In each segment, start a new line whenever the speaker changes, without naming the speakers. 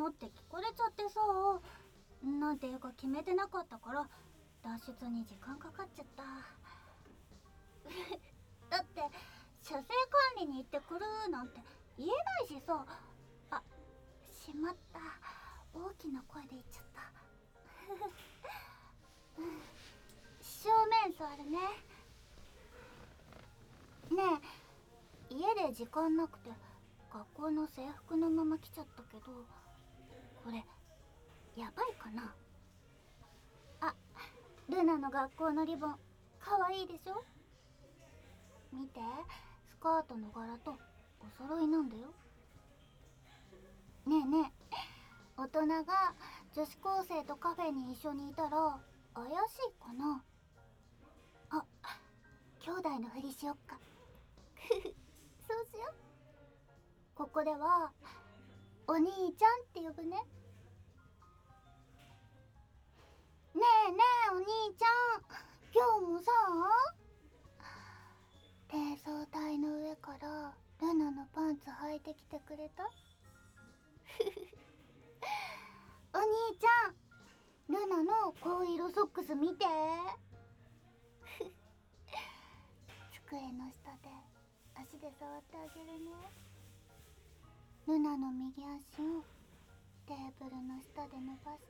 って聞かれちゃってさ、なんていうか決めてなかったから脱出に時間かかっちゃった。だって車線管理に行ってくるなんて言えないしさ。あ、しまった、大きな声で言っちゃった。正面座るね。ねえ、家で時間なくて学校の制服のまま来ちゃったけど、これやばいかな。あ、ルナの学校のリボンかわいいでしょ。見て、スカートの柄とお揃いなんだよ。ねえねえ、大人が女子高生とカフェに一緒にいたら怪しいかな。あ、兄弟のふりしよっか。そうしよう。ここではお兄ちゃんって呼ぶね。ねえねえ、お兄ちゃん、今日もさ、低層体の上からルナのパンツ履いてきてくれた。お兄ちゃん、ルナの紺色ソックス見て。机の下で足で触ってあげるね。ルナの右足をテーブルの下で伸ばして、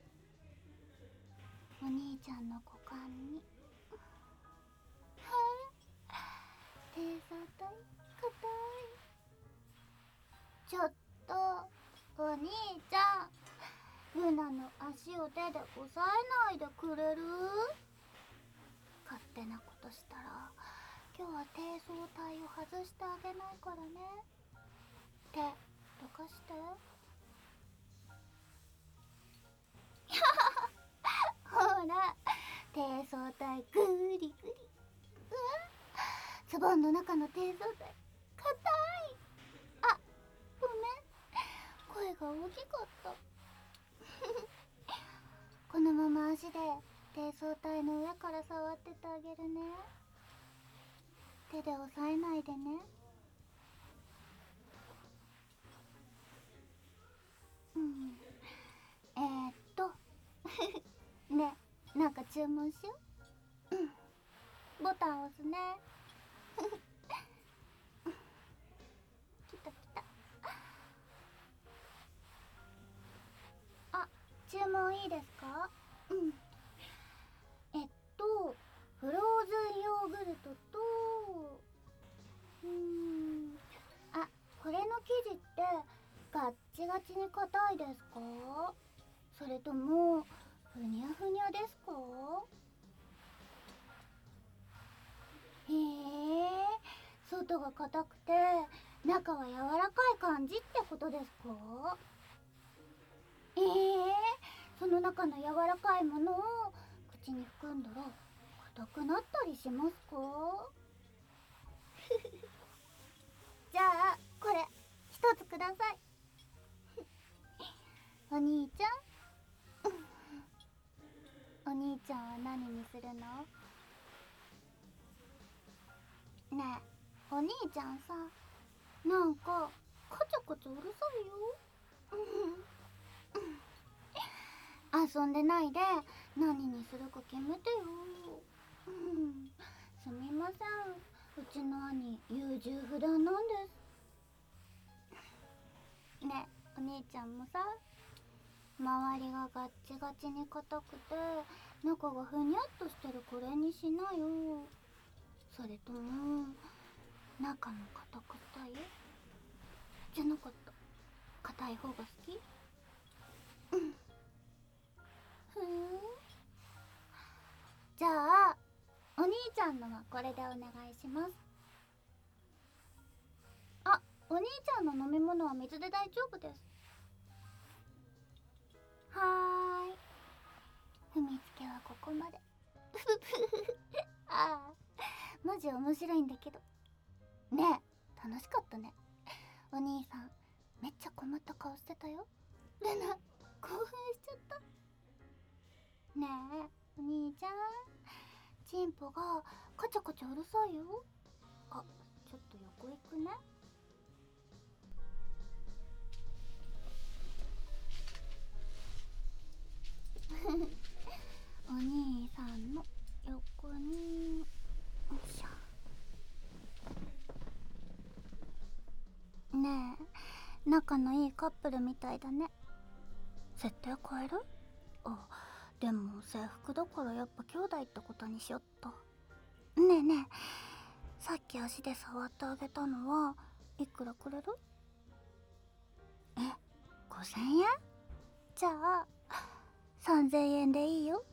お兄ちゃんの股間に。低層体硬い。ちょっとお兄ちゃん、ルナの足を手で押さえないでくれる？勝手なことしたら今日は低層体を外してあげないからね。手どかして。ほら、低層体グリグリ。ズボンの中の低層体硬い。あ、ごめん、声が大きかった。このまま足で低層体の上から触っててあげるね。手で押さえないでね。ね、なんか注文しよう。ボタン押すね。来た来た。あ、注文いいですか？フローズンヨーグルトと、あ、これの生地ってガッチガチに硬いですか？それともふにゃふにゃですか？へえ、外が硬くて中は柔らかい感じってことですか？その中の柔らかいものを口に含んだら硬くなったりしますか？じゃあこれ一つください。お兄ちゃん、お兄ちゃんは何にするの？ねえ、お兄ちゃんさ、なんかカチャカチャうるさいよ。遊んでないで何にするか決めてよ。すみません、うちの兄優柔不断なんです。ねえ、お兄ちゃんもさ、周りがガッチガチに硬くて中がふにゃっとしてるこれにしなよ。それとも中の硬くたいじゃなかった、硬い方が好き？ふーん、じゃあお兄ちゃんのはこれでお願いします。あ、お兄ちゃんの飲み物は水で大丈夫です。はーい、踏みつけはここまで。ああ、マジ面白いんだけど。ねえ、楽しかったね。お兄さんめっちゃ困った顔してたよ。ルナ、興奮しちゃった。ねえ、お兄ちゃん、チンポがカチャカチャうるさいよ。あ、ちょっと横行くね。 仲のいいカップルみたいだね。設定変える？あ、でも制服だからやっぱ兄弟ってことにしよっと。ねえねえ、さっき足で触ってあげたのはいくらくれる？え、5000円？じゃあ3000円でいいよ。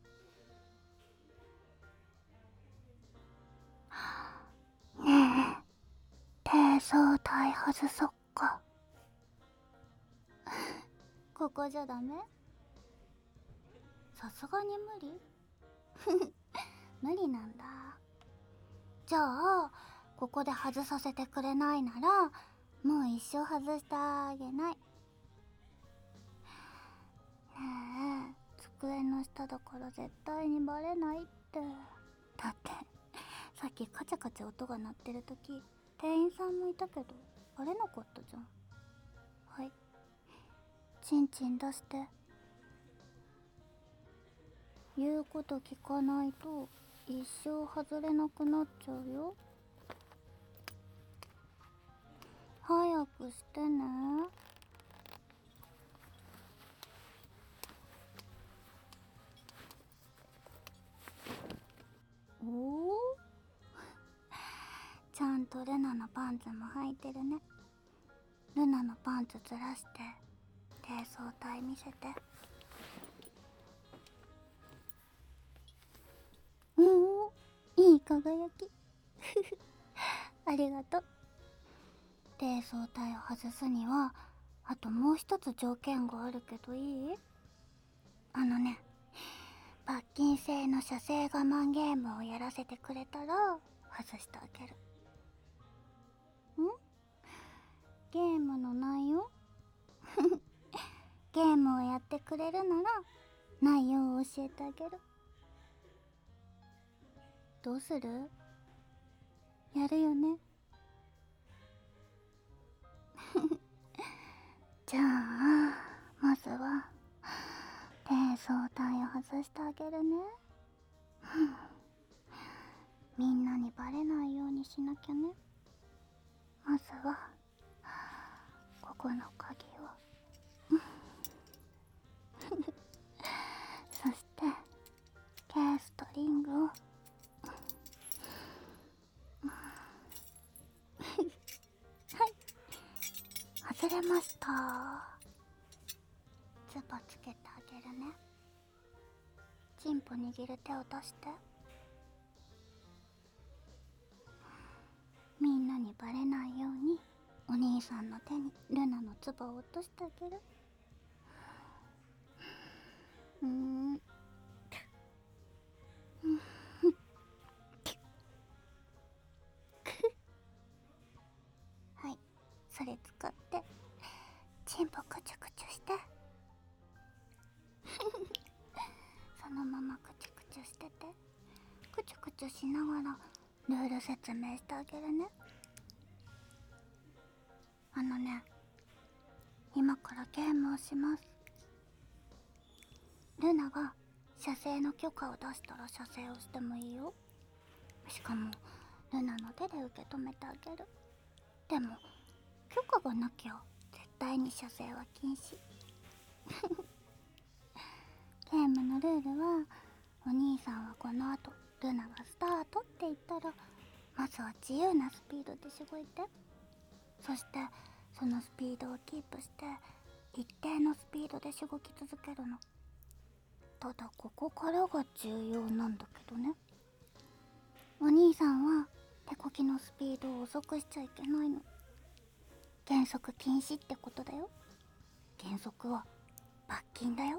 ねえ、低層体外そっか。ここじゃダメ？さすがに無理？無理なんだ。じゃあここで外させてくれないならもう一生外してあげない。ねえ、机の下だから絶対にバレないって。だってさっきカチャカチャ音が鳴ってる時店員さんもいたけどバレなかったじゃん。はい、チンチン出して。言うこと聞かないと一生外れなくなっちゃうよ。早くしてね。おお、ちゃんとルナのパンツも履いてるね。ルナのパンツずらして低層体見せて。おお、いい輝き。ありがとう。低層体を外すにはあともう一つ条件があるけどいい？あのね、罰金制の射精我慢ゲームをやらせてくれたら外してあげる。ん？ゲームの内容？ゲームをやってくれるなら内容を教えてあげる。どうする？やるよね？じゃあまずは低層体を外してあげるね。みんなにバレないようにしなきゃね。まずはここの鍵をそしてケースとリングを外れました。ツバつけてあげるね。チンポ握る手を出して。みんなにバレないようにお兄さんの手にルナのツバを落としてあげる。はい、それ使ってチンポクチュクチュしてそのままクチュクチュしてて。クチュクチュしながらルール説明してあげるね。あのね、今からゲームをします。ルナが射精の許可を出したら射精をしてもいいよ。しかもルナの手で受け止めてあげる。でも許可がなきゃ絶対に射精は禁止。ゲームのルールは、お兄さんはこの後ルナがスタートって言ったらまずは自由なスピードでしごいて。そしてそのスピードをキープして一定のスピードでしごき続けるの。ただここからが重要なんだけどね。お兄さんは手こきのスピードを遅くしちゃいけないの。減速禁止ってことだよ。減速は罰金だよ。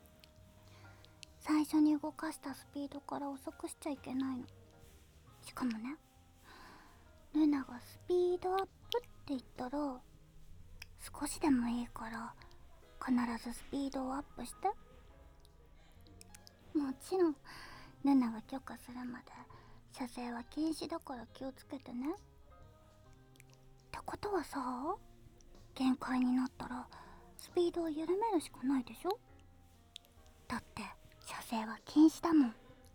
最初に動かしたスピードから遅くしちゃいけないの。しかもね、ルナがスピードアップって言ったら少しでもいいから必ずスピードをアップして。もちろんルナが許可するまで射精は禁止だから気をつけてね。ってことはさ、限界になったらスピードを緩めるしかないでしょ。だって射精は禁止だもん。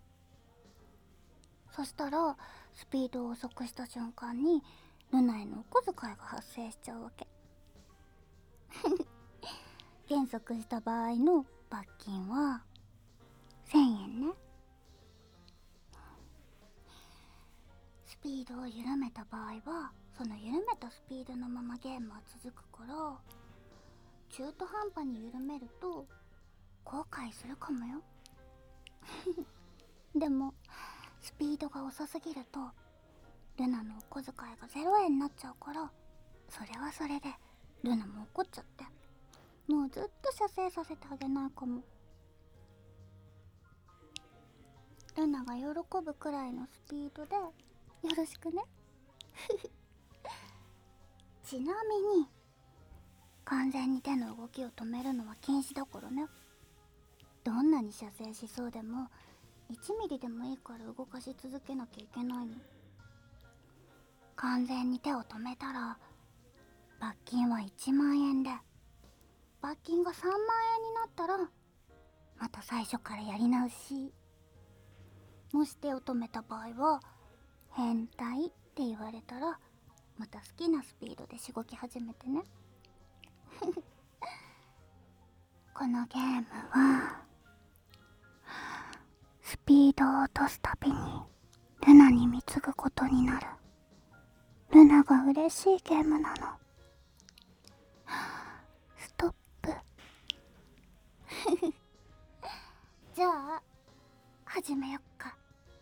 そしたらスピードを遅くした瞬間にルナへのお小遣いが発生しちゃうわけ。 減速した場合の罰金は1000円ね。スピードを緩めた場合はその緩めたスピードのままゲームは続くから、中途半端に緩めると後悔するかもよ。でもスピードが遅すぎるとルナのお小遣いが0円になっちゃうから、それはそれでルナも怒っちゃって、もうずっと射精させてあげないかも。ルナが喜ぶくらいのスピードでよろしくね。ちなみに完全に手の動きを止めるのは禁止だからね。どんなに射精しそうでも1ミリでもいいから動かし続けなきゃいけないの。完全に手を止めたら罰金は1万円で、罰金が3万円になったらまた最初からやり直し。もし手を止めた場合は変態って言われたらまた好きなスピードでしごき始めてね。このゲームはスピードを落とすたびにルナに貢ぐことになる。ルナが嬉しいゲームなの。ストップ。じゃあ始めよっか。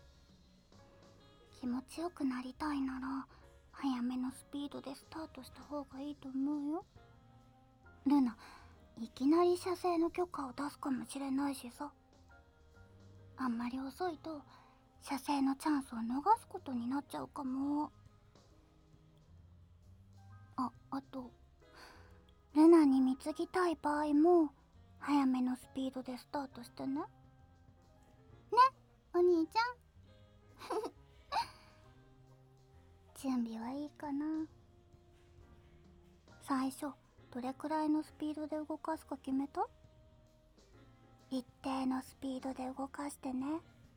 気持ちよくなりたいなら早めのスピードでスタートした方がいいと思うよ。ルナいきなり射精の許可を出すかもしれないしさ。あんまり遅いと射精のチャンスを逃すことになっちゃうかも。あとルナに貢ぎたい場合も早めのスピードでスタートしてね。ね、お兄ちゃん。準備はいいかな。最初どれくらいのスピードで動かすか決めた？一定のスピードで動かしてね。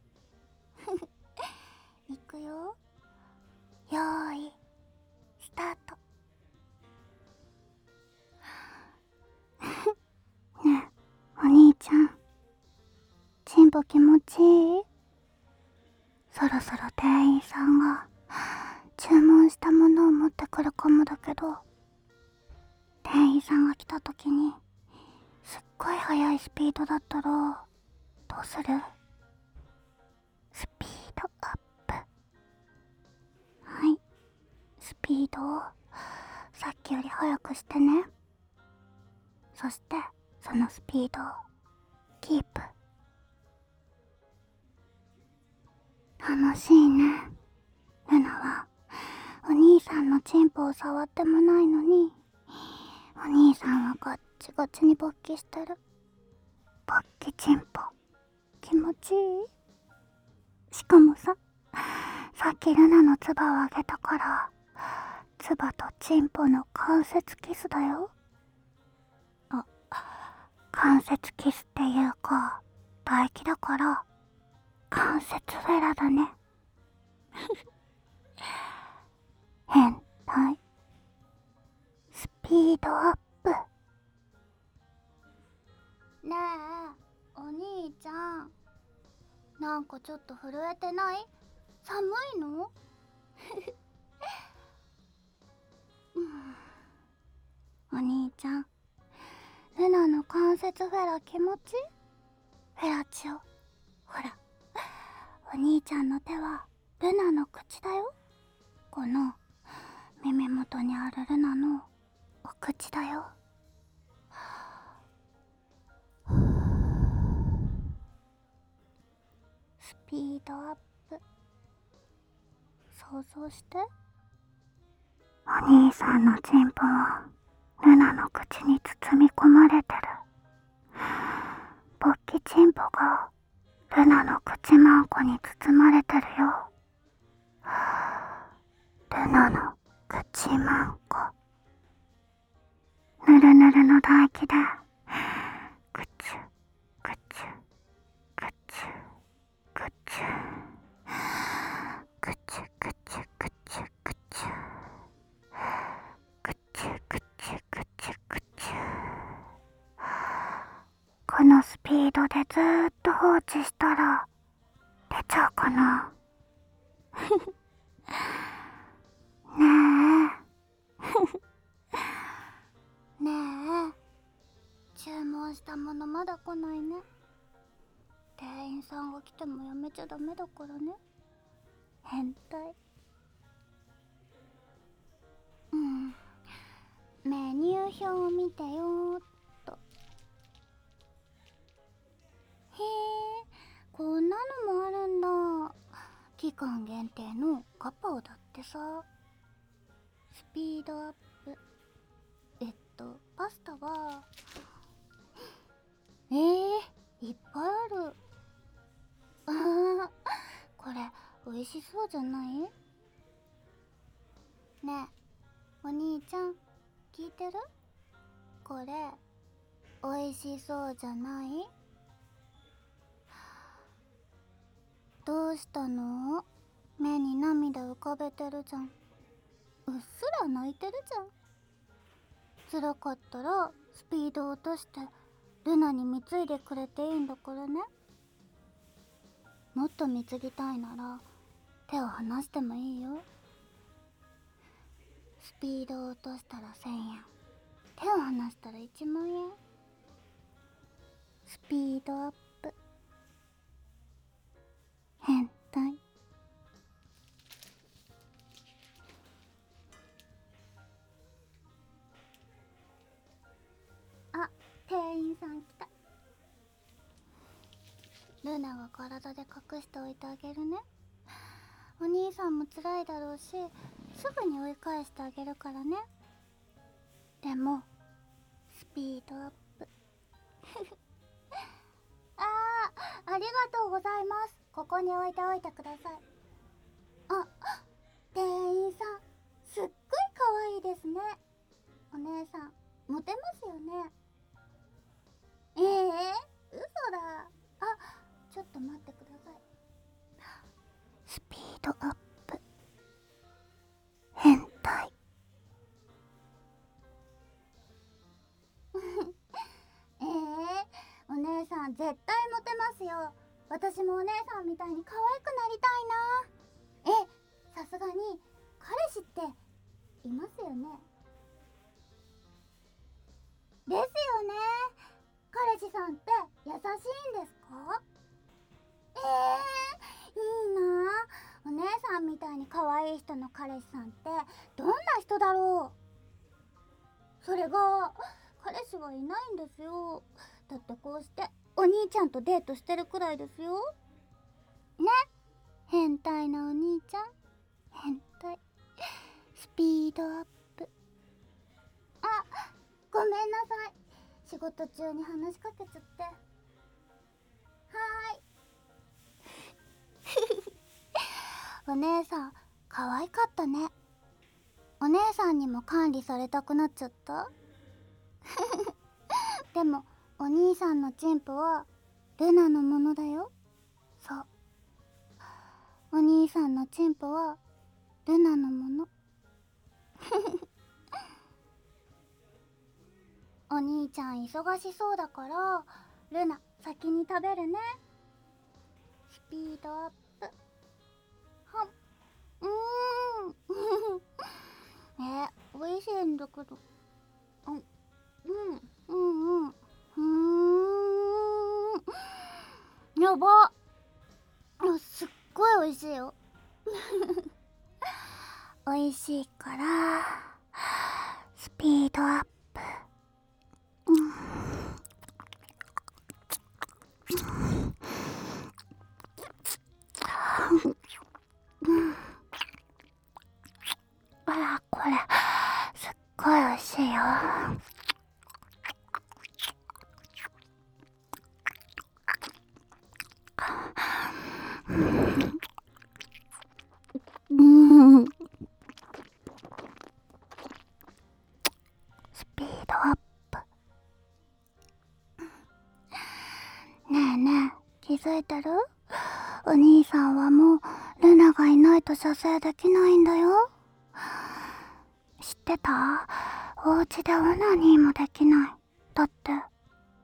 いくよ。よーいスタート。ねえお兄ちゃん、チンポ気持ちいい？そろそろ店員さんが注文したものを持ってくるかもだけど、店員さんが来た時にすっごい速いスピードだったらどうする？スピードアップ。はい、スピードをさっきより速くしてね。そしてそのスピードをキープ。楽しいね。ルナはお兄さんのチンポを触ってもないのに、お兄さんはガッチガチに勃起してる。勃起チンポ気持ちいい？しかもさっきルナのツバをあげたから、ツバとチンポの関節キスだよ。関節キスっていうか唾液だから関節フェラだね。変態。スピードアップ。ねえお兄ちゃん、なんかちょっと震えてない？寒いの？お兄ちゃん、ルナの関節フェラ気持ち？フェラチオ、ほらお兄ちゃんの手はルナの口だよ。この耳元にあるルナのお口だよ。スピードアップ。想像して。お兄さんのチンポはルナの口に包み込まれてる。勃起チンポがルナの口マンコに包まれてるよ。ルナの口マンコ。ぬるぬるの唾液でグチュグチュグチュグチュグチュグチュグチュグチュグチュグチュグチュグチュードでずーっと放置したら出ちゃうかな。ねえねえ、注文したものまだ来ないね。店員さんが来てもやめちゃダメだからね。変態。メニュー表を見てよーっと。へえ、こんなのもあるんだ。期間限定のガパオだってさ。スピードアップ。パスタはいっぱいある。これ美味しそうじゃない？ねえ、お兄ちゃん聞いてる？これ美味しそうじゃない？どうしたの？目に涙浮かべてるじゃん。うっすら泣いてるじゃん。辛かったらスピード落としてルナに貢いでくれていいんだからね。もっと貢ぎたいなら手を離してもいいよ。スピードを落としたら1000円、手を離したら1万円。スピードアップ。変態。あ、店員さん来た。ルナが体で隠しておいてあげるね。お兄さんも辛いだろうし、すぐに追い返してあげるからね。でもスピードアップ。ありがとうございます。ここに置いておいてください。あ、店員さんすっごい可愛いですね。お姉さんモテますよね。嘘だ。ちょっと待ってください。スピードアップ。変態。お姉さん絶対モテますよ。私もお姉さんみたいに可愛くなりたいな。さすがに彼氏っていますよね。ですよね。彼氏さんって優しいんですか？いいなあ。お姉さんみたいに可愛い人の彼氏さんってどんな人だろう。それが彼氏はいないんですよ。だってこうしてお兄ちゃんとデートしてるくらいですよね。変態なお兄ちゃん。変態。スピードアップ。ごめんなさい。仕事中に話しかけちゃって。はーい。お姉さん可愛かったね。お姉さんにも管理されたくなっちゃった。でもお兄さんのチンポはルナのものだよ。そう、お兄さんのチンポはルナのもの。お兄ちゃん忙しそうだからルナ先に食べるね。スピードアップ。はん。美味しいんだけど。やば。すっごい美味しいよ。美味しいからスピードアップ。これすっごい美味しいよ。スピードアップ。ねえねえ、気づいてる？お兄さんはもうルナがいないと射精できないんだよ。知ってた？お家でオナニーもできない。だって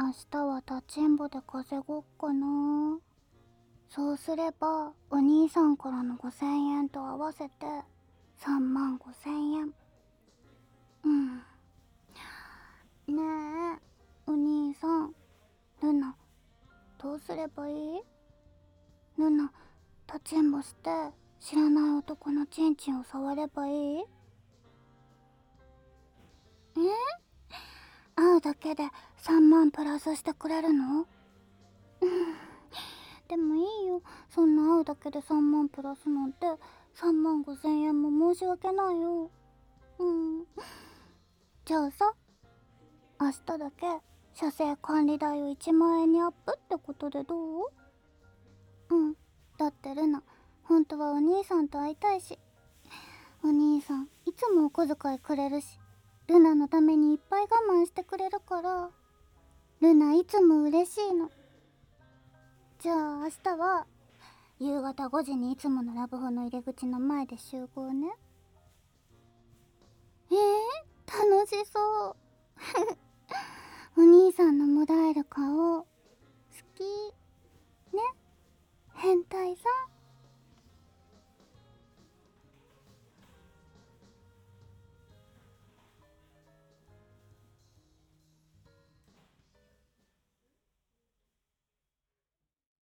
明日は立ちんぼで稼ごっかな。そうすればお兄さんからの5000円と合わせて3万5000円。うん。ねえお兄さん、ルナどうすればいい？ルナ立ちんぼして知らない男のチンチンを触ればいい？会うだけで3万プラスしてくれるの？でもいいよ、そんな会うだけで3万プラスなんて3万5千円も申し訳ないよ。じゃあさ、明日だけ車税管理代を1万円にアップってことでどう？だってルナ本当はお兄さんと会いたいし、お兄さんいつもお小遣いくれるし、ルナのためにいっぱい我慢してくれるから、ルナいつも嬉しいの。じゃあ明日は夕方5時にいつものラブホの入り口の前で集合ね。楽しそうお兄さんのもだえる顔好きね、変態さん。